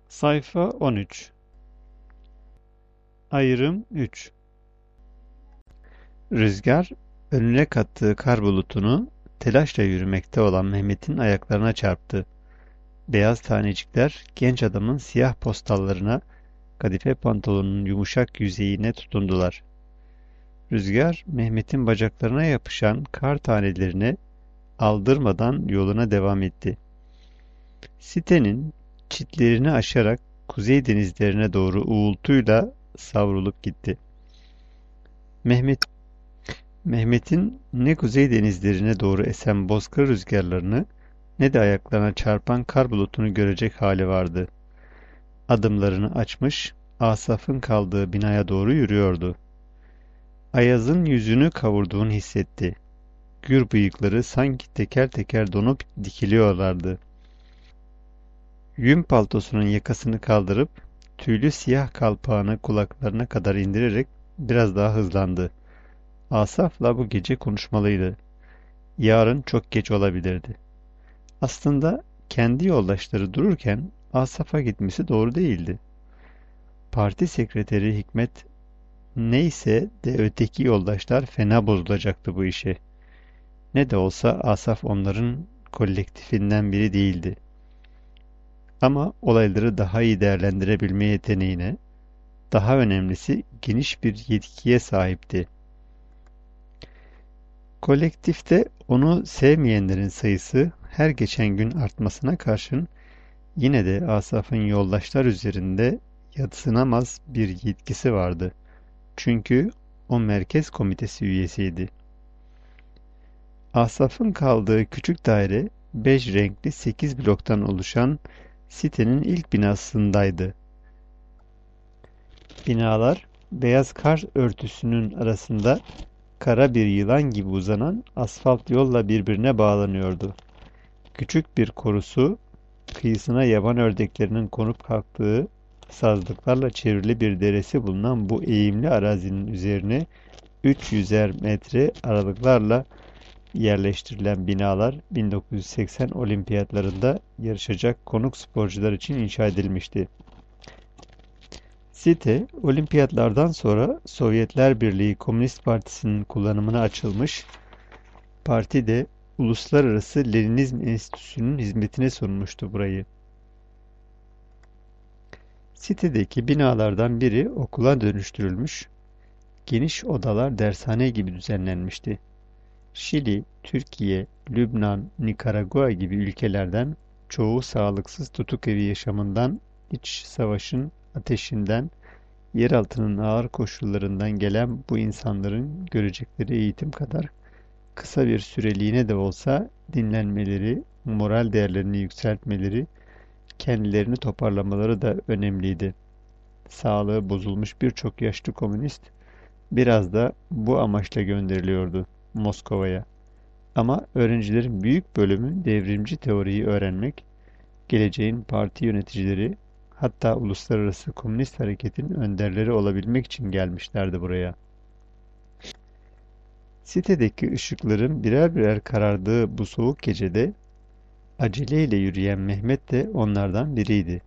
Sayfa 13. Ayrım 3. Rüzgar, önüne kattığı kar bulutunu telaşla yürümekte olan Mehmet'in ayaklarına çarptı. Beyaz tanecikler genç adamın siyah postallarına, kadife pantolonunun yumuşak yüzeyine tutundular. Rüzgar, Mehmet'in bacaklarına yapışan kar tanelerini aldırmadan yoluna devam etti. Sitenin çitlerini aşarak kuzey denizlerine doğru uğultuyla savrulup gitti. Mehmet Mehmet'in ne kuzey denizlerine doğru esen bozkır rüzgarlarını ne de ayaklarına çarpan kar bulutunu görecek hali vardı. Adımlarını açmış, Asaf'ın kaldığı binaya doğru yürüyordu. Ayaz'ın yüzünü kavurduğunu hissetti. Gür bıyıkları sanki teker teker donup dikiliyorlardı. Yün paltosunun yakasını kaldırıp, tüylü siyah kalpağını kulaklarına kadar indirerek biraz daha hızlandı. Asaf'la bu gece konuşmalıydı. Yarın çok geç olabilirdi. Aslında kendi yoldaşları dururken Asaf'a gitmesi doğru değildi. Parti sekreteri Hikmet neyse de öteki yoldaşlar fena bozulacaktı bu işe. Ne de olsa Asaf onların kolektifinden biri değildi. Ama olayları daha iyi değerlendirebilme yeteneğine, daha önemlisi geniş bir yetkiye sahipti. Kolektifte onu sevmeyenlerin sayısı her geçen gün artmasına karşın yine de Asaf'ın yoldaşlar üzerinde yadsınamaz bir yetkisi vardı. Çünkü o merkez komitesi üyesiydi. Asaf'ın kaldığı küçük daire bej renkli 8 bloktan oluşan sitenin ilk binasındaydı. Binalar beyaz kar örtüsünün arasında kara bir yılan gibi uzanan asfalt yolla birbirine bağlanıyordu. Küçük bir korusu, kıyısına yaban ördeklerinin konup kalktığı sazlıklarla çevrili bir deresi bulunan bu eğimli arazinin üzerine 300'er metre aralıklarla yerleştirilen binalar 1980 olimpiyatlarında yarışacak konuk sporcular için inşa edilmişti. Site, olimpiyatlardan sonra Sovyetler Birliği Komünist Partisi'nin kullanımına açılmış, parti de Uluslararası Leninizm Enstitüsü'nün hizmetine sunmuştu burayı. Sitedeki binalardan biri okula dönüştürülmüş, geniş odalar dershane gibi düzenlenmişti. Şili, Türkiye, Lübnan, Nikaragua gibi ülkelerden çoğu sağlıksız tutuk evi yaşamından, iç savaşın ateşinden, yeraltının ağır koşullarından gelen bu insanların görecekleri eğitim kadar kısa bir süreliğine de olsa dinlenmeleri, moral değerlerini yükseltmeleri, kendilerini toparlamaları da önemliydi. Sağlığı bozulmuş birçok yaşlı komünist biraz da bu amaçla gönderiliyordu Moskova'ya. Ama öğrencilerin büyük bölümü devrimci teoriyi öğrenmek, geleceğin parti yöneticileri, hatta uluslararası komünist hareketin önderleri olabilmek için gelmişlerdi buraya. Sitedeki ışıkların birer birer karardığı bu soğuk gecede aceleyle yürüyen Mehmet de onlardan biriydi.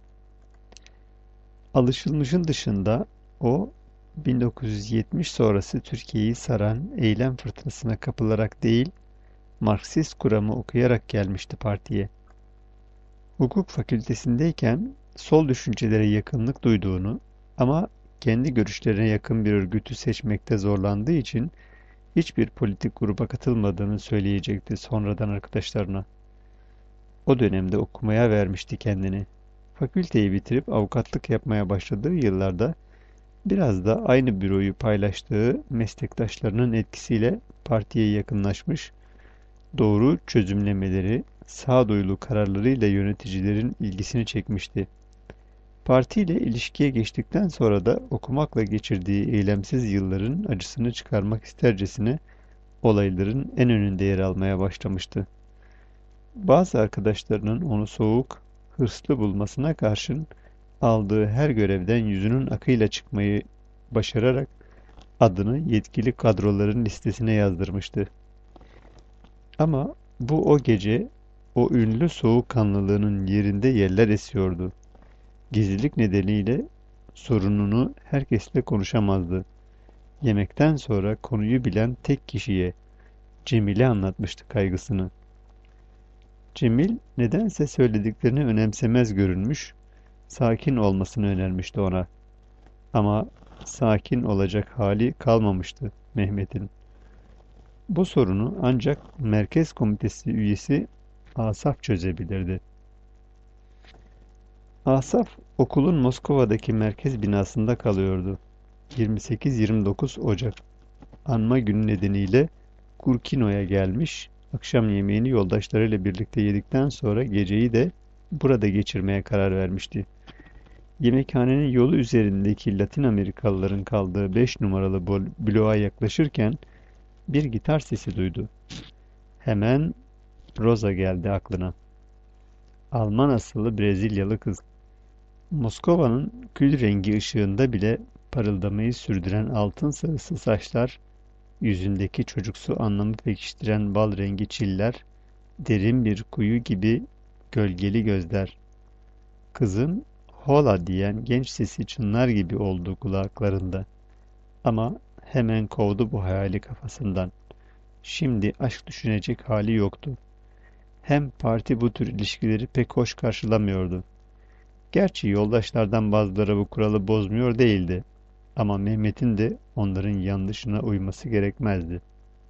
Alışılmışın dışında o 1970 sonrası Türkiye'yi saran eylem fırtınasına kapılarak değil, Marksist kuramı okuyarak gelmişti partiye. Hukuk fakültesindeyken sol düşüncelere yakınlık duyduğunu ama kendi görüşlerine yakın bir örgütü seçmekte zorlandığı için hiçbir politik gruba katılmadığını söyleyecekti sonradan arkadaşlarına. O dönemde okumaya vermişti kendini. Fakülteyi bitirip avukatlık yapmaya başladığı yıllarda biraz da aynı büroyu paylaştığı meslektaşlarının etkisiyle partiye yakınlaşmış, doğru çözümlemeleri, sağduyulu kararlarıyla yöneticilerin ilgisini çekmişti. Partiyle ilişkiye geçtikten sonra da okumakla geçirdiği eylemsiz yılların acısını çıkarmak istercesine olayların en önünde yer almaya başlamıştı. Bazı arkadaşlarının onu soğuk, hırslı bulmasına karşın aldığı her görevden yüzünün akıyla çıkmayı başararak adını yetkili kadroların listesine yazdırmıştı. Ama bu o gece o ünlü soğukkanlılığının yerinde yeller esiyordu. Gizlilik nedeniyle sorununu herkesle konuşamazdı. Yemekten sonra konuyu bilen tek kişiye, Cemil'e anlatmıştı kaygısını. Cemil nedense söylediklerini önemsemez görünmüş, sakin olmasını önermişti ona. Ama sakin olacak hali kalmamıştı Mehmet'in. Bu sorunu ancak Merkez Komitesi üyesi Asaf çözebilirdi. Asaf okulun Moskova'daki merkez binasında kalıyordu. 28-29 Ocak anma günü nedeniyle Gurkino'ya gelmiş, akşam yemeğini yoldaşlarıyla birlikte yedikten sonra geceyi de burada geçirmeye karar vermişti. Yemekhanenin yolu üzerindeki Latin Amerikalıların kaldığı 5 numaralı bloğa yaklaşırken bir gitar sesi duydu. Hemen Rosa geldi aklına. Alman asıllı Brezilyalı kız. Moskova'nın kül rengi ışığında bile parıldamayı sürdüren altın sarısı saçlar, yüzündeki çocuksu anlamı pekiştiren bal rengi çiller, derin bir kuyu gibi gölgeli gözler. Kızın "hola" diyen genç sesi çınlar gibi oldu kulaklarında. Ama hemen kovdu bu hayali kafasından. Şimdi aşk düşünecek hali yoktu. Hem parti bu tür ilişkileri pek hoş karşılamıyordu. Gerçi yoldaşlardan bazıları bu kuralı bozmuyor değildi. Ama Mehmet'in de onların yanlışına uyması gerekmezdi.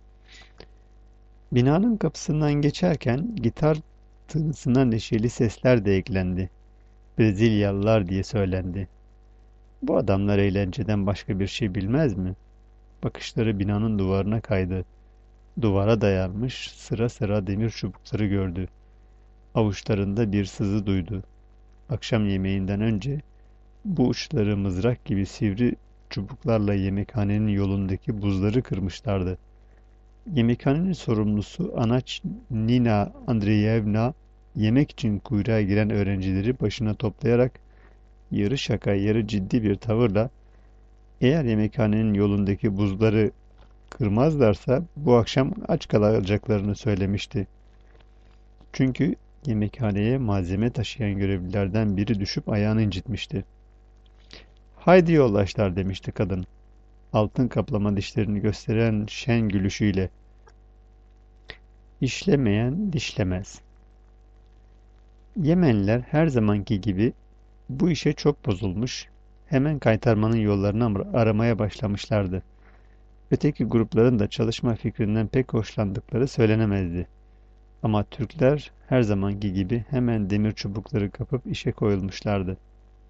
Binanın kapısından geçerken gitar tınısına neşeli sesler de eklendi. Brezilyalılar diye söylendi. Bu adamlar eğlenceden başka bir şey bilmez mi? Bakışları binanın duvarına kaydı. Duvara dayanmış sıra sıra demir çubukları gördü. Avuçlarında bir sızı duydu. Akşam yemeğinden önce bu uçları mızrak gibi sivri çubuklarla yemekhanenin yolundaki buzları kırmışlardı. Yemekhanenin sorumlusu anaç Nina Andreevna yemek için kuyruğa giren öğrencileri başına toplayarak yarı şaka yarı ciddi bir tavırla eğer yemekhanenin yolundaki buzları kırmazlarsa bu akşam aç kalacaklarını söylemişti. Çünkü yemekhaneye malzeme taşıyan görevlilerden biri düşüp ayağını incitmişti. "Haydi yoldaşlar" demişti kadın, altın kaplama dişlerini gösteren şen gülüşüyle. "İşlemeyen dişlemez." Yemenliler her zamanki gibi bu işe çok bozulmuş, hemen kaytarmanın yollarını aramaya başlamışlardı. Öteki grupların da çalışma fikrinden pek hoşlandıkları söylenemezdi. Ama Türkler her zamanki gibi hemen demir çubukları kapıp işe koyulmuşlardı.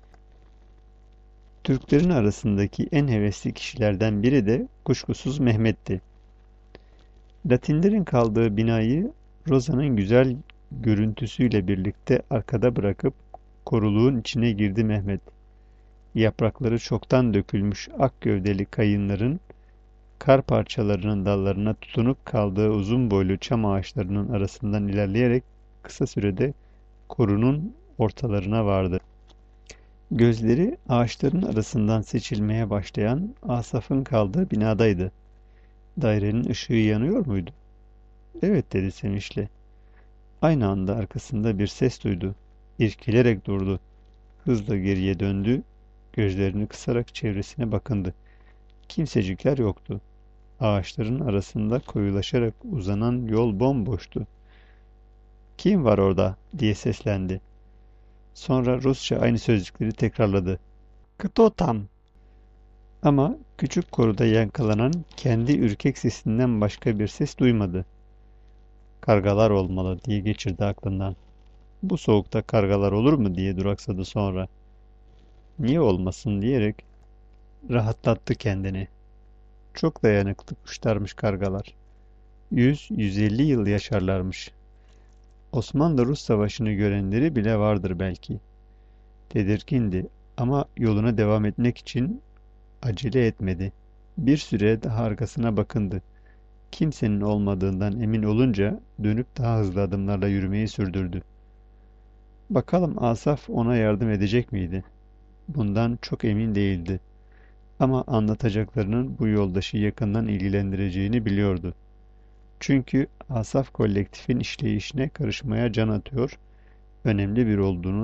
Türklerin arasındaki en hevesli kişilerden biri de kuşkusuz Mehmet'ti. Latinlerin kaldığı binayı Rosa'nın güzel görüntüsüyle birlikte arkada bırakıp koruluğun içine girdi Mehmet. Yaprakları çoktan dökülmüş ak gövdeli kayınların kar parçalarının dallarına tutunup kaldığı uzun boylu çam ağaçlarının arasından ilerleyerek kısa sürede korunun ortalarına vardı. Gözleri ağaçların arasından seçilmeye başlayan Asaf'ın kaldığı binadaydı. Dairenin ışığı yanıyor muydu? "Evet" dedi sevinçle. Aynı anda arkasında bir ses duydu. İrkilerek durdu. Hızla geriye döndü. Gözlerini kısarak çevresine bakındı. Kimsecikler yoktu. Ağaçların arasında koyulaşarak uzanan yol bomboştu. "Kim var orada?" diye seslendi. Sonra Rusça aynı sözcükleri tekrarladı. "Kto tam?" Ama küçük koruda yankılanan kendi ürkek sesinden başka bir ses duymadı. "Kargalar olmalı" diye geçirdi aklından. Bu soğukta kargalar olur mu diye duraksadı sonra. "Niye olmasın?" diyerek rahatlattı kendini. Çok dayanıklı kuşlarmış kargalar. 100-150 yıl yaşarlarmış. Osmanlı-Rus savaşını görenleri bile vardır belki. Tedirgindi ama yoluna devam etmek için acele etmedi. Bir süre daha arkasına bakındı. Kimsenin olmadığından emin olunca dönüp daha hızlı adımlarla yürümeyi sürdürdü. Bakalım Asaf ona yardım edecek miydi? Bundan çok emin değildi. Ama anlatacaklarının bu yoldaşı yakından ilgilendireceğini biliyordu. Çünkü Asaf kolektifin işleyişine karışmaya can atıyor, önemli bir olduğunu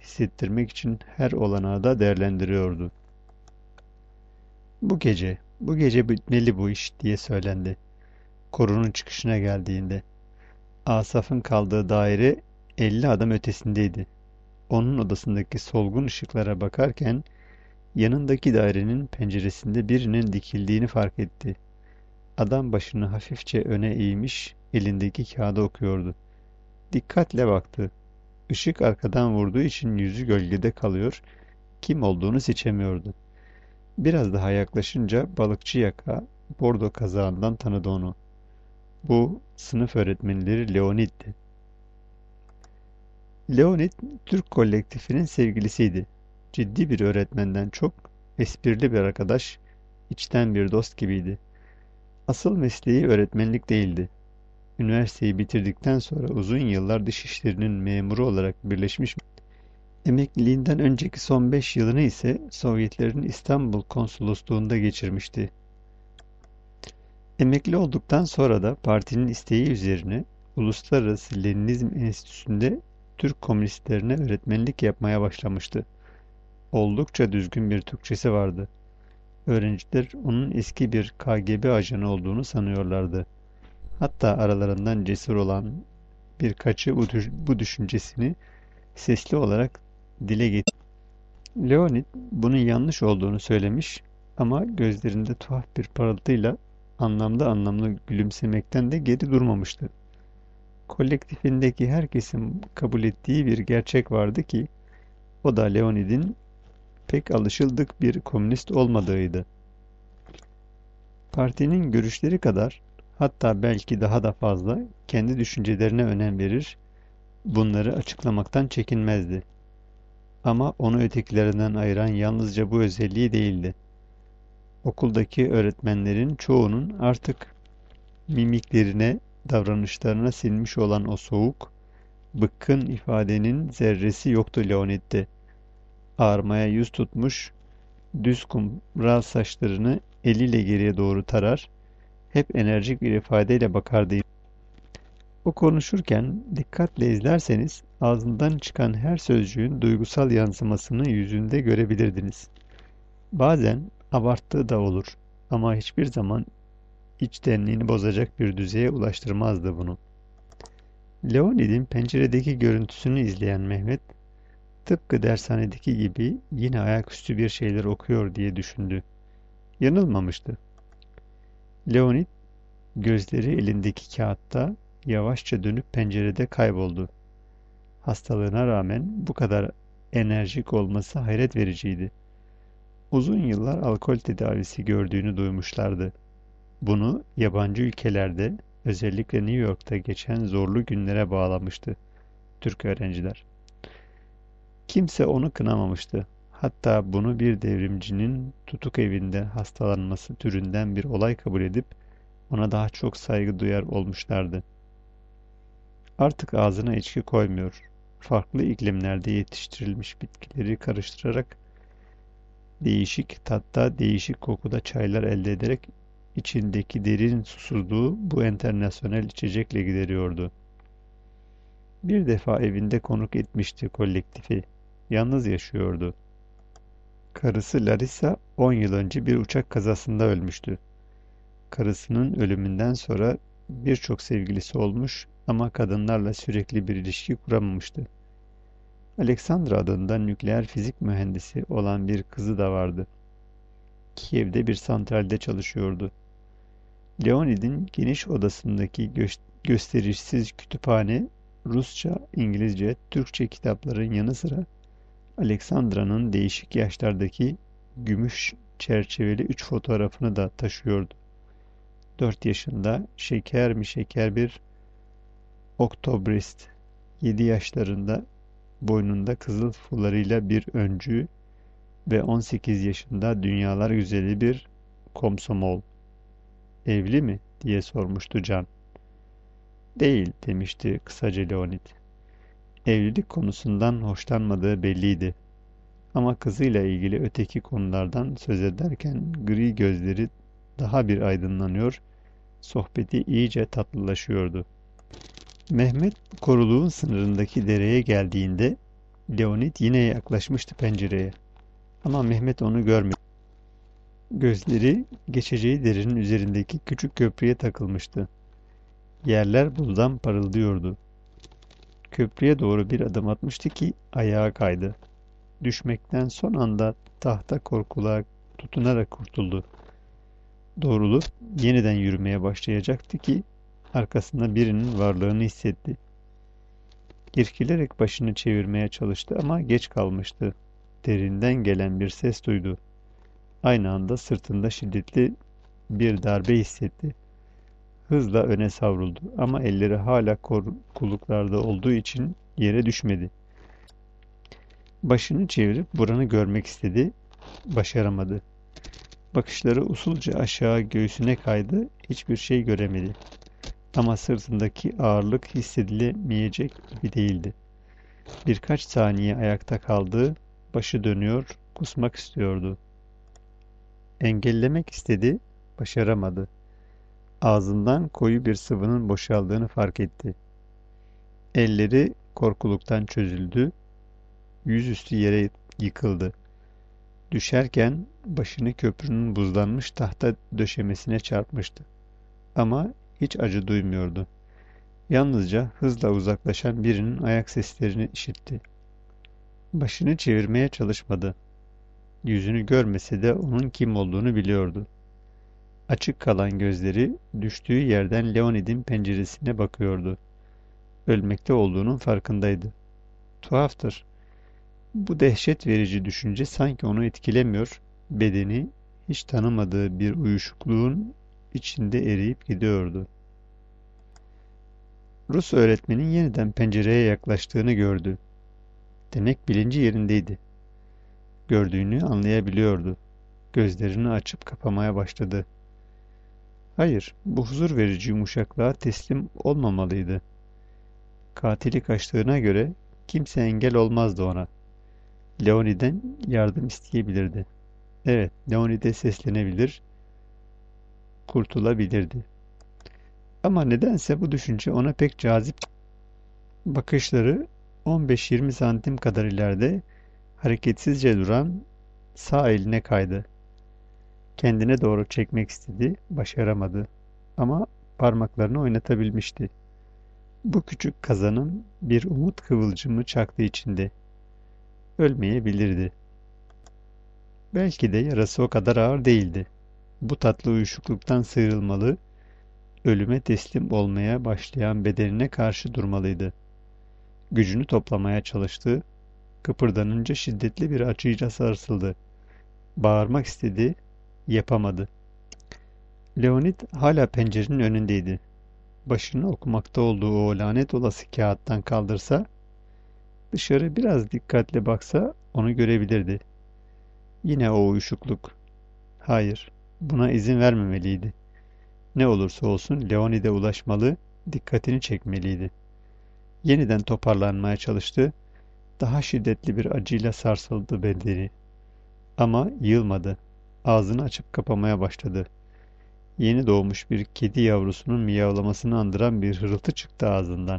hissettirmek için her olanağı da değerlendiriyordu. Bu gece bitmeli bu iş diye söylendi. Korunun çıkışına geldiğinde. Asaf'ın kaldığı daire 50 adım ötesindeydi. Onun odasındaki solgun ışıklara bakarken yanındaki dairenin penceresinde birinin dikildiğini fark etti. Adam başını hafifçe öne eğmiş, elindeki kağıdı okuyordu. Dikkatle baktı. Işık arkadan vurduğu için yüzü gölgede kalıyor, kim olduğunu seçemiyordu. Biraz daha yaklaşınca balıkçı yaka, bordo kazağından tanıdı onu. Bu, sınıf öğretmenleri Leonid'di. Leonid, Türk kolektifinin sevgilisiydi. Ciddi bir öğretmenden çok, esprili bir arkadaş, içten bir dost gibiydi. Asıl mesleği öğretmenlik değildi. Üniversiteyi bitirdikten sonra uzun yıllar dış işlerinin memuru olarak Birleşmiş Emekliliğinden önceki son 5 yılını ise Sovyetlerin İstanbul Konsolosluğu'nda geçirmişti. Emekli olduktan sonra da partinin isteği üzerine Uluslararası Leninizm Enstitüsü'nde Türk komünistlerine öğretmenlik yapmaya başlamıştı. Oldukça düzgün bir Türkçesi vardı. Öğrenciler onun eski bir KGB ajanı olduğunu sanıyorlardı. Hatta aralarından cesur olan birkaçı bu düşüncesini sesli olarak dile getirdi. Leonid bunun yanlış olduğunu söylemiş ama gözlerinde tuhaf bir parıltıyla anlamlı gülümsemekten de geri durmamıştı. Kolektifindeki herkesin kabul ettiği bir gerçek vardı ki o da Leonid'in pek alışıldık bir komünist olmadığıydı. Partinin görüşleri kadar, hatta belki daha da fazla kendi düşüncelerine önem verir, bunları açıklamaktan çekinmezdi. Ama onu ötekilerinden ayıran yalnızca bu özelliği değildi. Okuldaki öğretmenlerin çoğunun artık mimiklerine, davranışlarına sinmiş olan o soğuk, bıkkın ifadenin zerresi yoktu Leonid'de. Ağarmaya yüz tutmuş, düz kumral saçlarını eliyle geriye doğru tarar, hep enerjik bir ifadeyle bakardı. O konuşurken dikkatle izlerseniz ağzından çıkan her sözcüğün duygusal yansımasını yüzünde görebilirdiniz. Bazen abarttığı da olur ama hiçbir zaman içtenliğini bozacak bir düzeye ulaştırmazdı bunu. Leonid'in penceredeki görüntüsünü izleyen Mehmet, tıpkı dershanedeki gibi yine ayaküstü bir şeyler okuyor diye düşündü. Yanılmamıştı. Leonid, gözleri elindeki kağıtta yavaşça dönüp pencerede kayboldu. Hastalığına rağmen bu kadar enerjik olması hayret vericiydi. Uzun yıllar alkol tedavisi gördüğünü duymuşlardı. Bunu yabancı ülkelerde, özellikle New York'ta geçen zorlu günlere bağlamıştı Türk öğrenciler. Kimse onu kınamamıştı. Hatta bunu bir devrimcinin tutuk evinde hastalanması türünden bir olay kabul edip ona daha çok saygı duyar olmuşlardı. Artık ağzına içki koymuyor. Farklı iklimlerde yetiştirilmiş bitkileri karıştırarak değişik tatta, değişik kokuda çaylar elde ederek içindeki derin susuzluğu bu internasyonel içecekle gideriyordu. Bir defa evinde konuk etmişti kolektifi. Yalnız yaşıyordu. Karısı Larissa 10 yıl önce bir uçak kazasında ölmüştü. Karısının ölümünden sonra birçok sevgilisi olmuş ama kadınlarla sürekli bir ilişki kuramamıştı. Alexandra adında nükleer fizik mühendisi olan bir kızı da vardı. Kiev'de bir santralde çalışıyordu. Leonid'in geniş odasındaki gösterişsiz kütüphane, Rusça, İngilizce, Türkçe kitapların yanı sıra Alexandra'nın değişik yaşlardaki gümüş çerçeveli 3 fotoğrafını da taşıyordu. 4 yaşında şeker mi şeker bir oktobrist, 7 yaşlarında boynunda kızıl fularıyla bir öncü ve 18 yaşında dünyalar güzeli bir komsomol. Evli mi diye sormuştu Can. Değil demişti kısaca Leonid. Evlilik konusundan hoşlanmadığı belliydi. Ama kızıyla ilgili öteki konulardan söz ederken gri gözleri daha bir aydınlanıyor, sohbeti iyice tatlılaşıyordu. Mehmet koruluğun sınırındaki dereye geldiğinde Leonid yine yaklaşmıştı pencereye. Ama Mehmet onu görmedi. Gözleri geçeceği derinin üzerindeki küçük köprüye takılmıştı. Yerler buzdan parıldıyordu. Köprüye doğru bir adım atmıştı ki ayağa kaydı. Düşmekten son anda tahta korkula tutunarak kurtuldu. Doğrulup yeniden yürümeye başlayacaktı ki arkasında birinin varlığını hissetti. İrkilerek başını çevirmeye çalıştı ama geç kalmıştı. Derinden gelen bir ses duydu. Aynı anda sırtında şiddetli bir darbe hissetti. Hızla öne savruldu ama elleri hala kolluklarda olduğu için yere düşmedi. Başını çevirip Buran'ı görmek istedi, başaramadı. Bakışları usulca aşağı göğsüne kaydı, hiçbir şey göremedi. Ama sırtındaki ağırlık hissedilemeyecek gibi değildi. Birkaç saniye ayakta kaldı, başı dönüyor, kusmak istiyordu. Engellemek istedi, başaramadı. Ağzından koyu bir sıvının boşaldığını fark etti. Elleri korkuluktan çözüldü, yüzüstü yere yıkıldı. Düşerken başını köprünün buzlanmış tahta döşemesine çarpmıştı. Ama hiç acı duymuyordu. Yalnızca hızla uzaklaşan birinin ayak seslerini işitti. Başını çevirmeye çalışmadı. Yüzünü görmese de onun kim olduğunu biliyordu. Açık kalan gözleri düştüğü yerden Leonid'in penceresine bakıyordu. Ölmekte olduğunun farkındaydı. Tuhaftır. Bu dehşet verici düşünce sanki onu etkilemiyor, bedeni hiç tanımadığı bir uyuşukluğun içinde eriyip gidiyordu. Rus öğretmenin yeniden pencereye yaklaştığını gördü. Demek bilinci yerindeydi. Gördüğünü anlayabiliyordu. Gözlerini açıp kapamaya başladı. Hayır, bu huzur verici yumuşaklığa teslim olmamalıydı. Katili kaçtığına göre kimse engel olmazdı ona. Leoni'den yardım isteyebilirdi. Evet, Leoni'de seslenebilir, kurtulabilirdi. Ama nedense bu düşünce ona pek cazip. Bakışları 15-20 santim kadar ileride hareketsizce duran sağ eline kaydı. Kendine doğru çekmek istedi, başaramadı. Ama parmaklarını oynatabilmişti. Bu küçük kazanın bir umut kıvılcımı çaktı içinde. Ölmeyebilirdi. Belki de yarası o kadar ağır değildi. Bu tatlı uyuşukluktan sıyrılmalı, ölüme teslim olmaya başlayan bedenine karşı durmalıydı. Gücünü toplamaya çalıştı, kıpırdanınca şiddetli bir acıyla sarsıldı. Bağırmak istedi, yapamadı. Leonid hala pencerenin önündeydi. Başını okumakta olduğu o lanet olası kağıttan kaldırsa, dışarı biraz dikkatle baksa onu görebilirdi. Yine o uyuşukluk. Hayır, buna izin vermemeliydi. Ne olursa olsun Leonid'e ulaşmalı, dikkatini çekmeliydi. Yeniden toparlanmaya çalıştı. Daha şiddetli bir acıyla sarsıldı bedeni. Ama yılmadı. Ağzını açıp kapamaya başladı. Yeni doğmuş bir kedi yavrusunun miyavlamasını andıran bir hırıltı çıktı ağzından.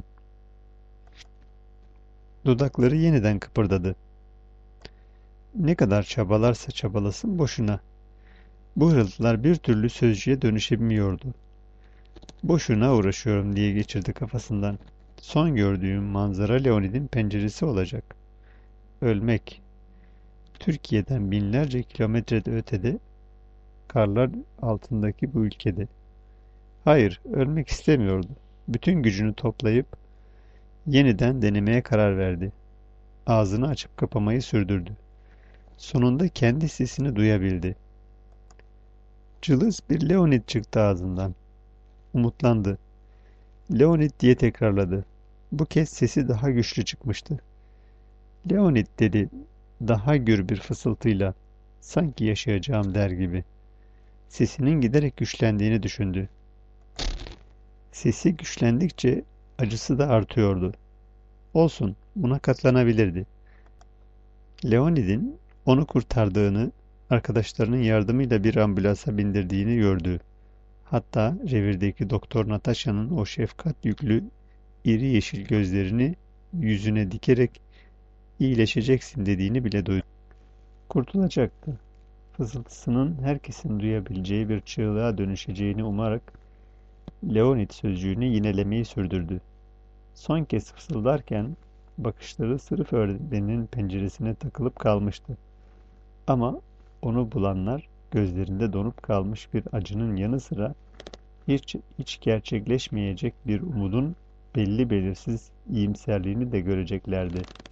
Dudakları yeniden kıpırdadı. Ne kadar çabalarsa çabalasın boşuna. Bu hırıltılar bir türlü sözcüğe dönüşemiyordu. Boşuna uğraşıyorum diye geçirdi kafasından. Son gördüğüm manzara Leonid'in penceresi olacak. Ölmek. Türkiye'den binlerce kilometrede ötede, karlar altındaki bu ülkede. Hayır, ölmek istemiyordu. Bütün gücünü toplayıp yeniden denemeye karar verdi. Ağzını açıp kapamayı sürdürdü. Sonunda kendi sesini duyabildi. Cılız bir Leonid çıktı ağzından. Umutlandı. Leonid diye tekrarladı. Bu kez sesi daha güçlü çıkmıştı. Leonid dedi daha gür bir fısıltıyla. Sanki yaşayacağım der gibi. Sesinin giderek güçlendiğini düşündü. Sesi güçlendikçe acısı da artıyordu. Olsun, buna katlanabilirdi. Leonid'in onu kurtardığını, arkadaşlarının yardımıyla bir ambulansa bindirdiğini gördü. Hatta revirdeki Doktor Natasha'nın o şefkat yüklü, iri yeşil gözlerini yüzüne dikerek iyileşeceksin dediğini bile duydu. Kurtulacaktı. Fısıltısının herkesin duyabileceği bir çığlığa dönüşeceğini umarak Leonid sözcüğünü yinelemeyi sürdürdü. Son kez fısıldarken bakışları sırf öğretmeninin penceresine takılıp kalmıştı. Ama onu bulanlar gözlerinde donup kalmış bir acının yanı sıra hiç gerçekleşmeyecek bir umudun belli belirsiz iyimserliğini de göreceklerdi.